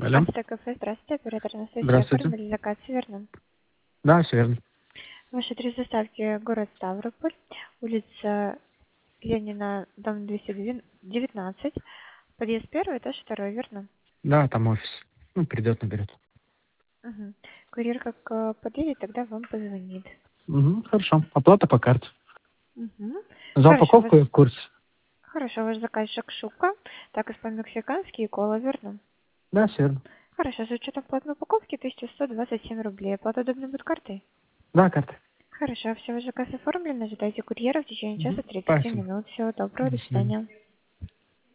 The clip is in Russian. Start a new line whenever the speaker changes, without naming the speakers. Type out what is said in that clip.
Алло.
Кафе, здравствуйте, оператор на связи,
Здравствуйте.
оформили заказ, верно?
Да, все верно.
Ваши адрес доставки город Ставрополь, улица Ленина, дом 219, подъезд 1, этаж 2, верно?
Да, там офис. Ну, придет, наберет.
Угу. Курьер как подъедет, тогда вам позвонит.
Угу, хорошо. Оплата по карте.
Угу.
За
Хорошо,
упаковку я в курсе.
ваш заказ шакшука, так испан-мексиканский и кола, верно?
Да, все верно.
Хорошо, с учетом платной упаковки 1127 рублей. Оплата удобно будет картой?
Да, карта.
Хорошо, все, ваш заказ оформлен, ожидайте курьера в течение часа 30
Спасибо.
минут. Всего доброго,
До
до
свидания.
свидания.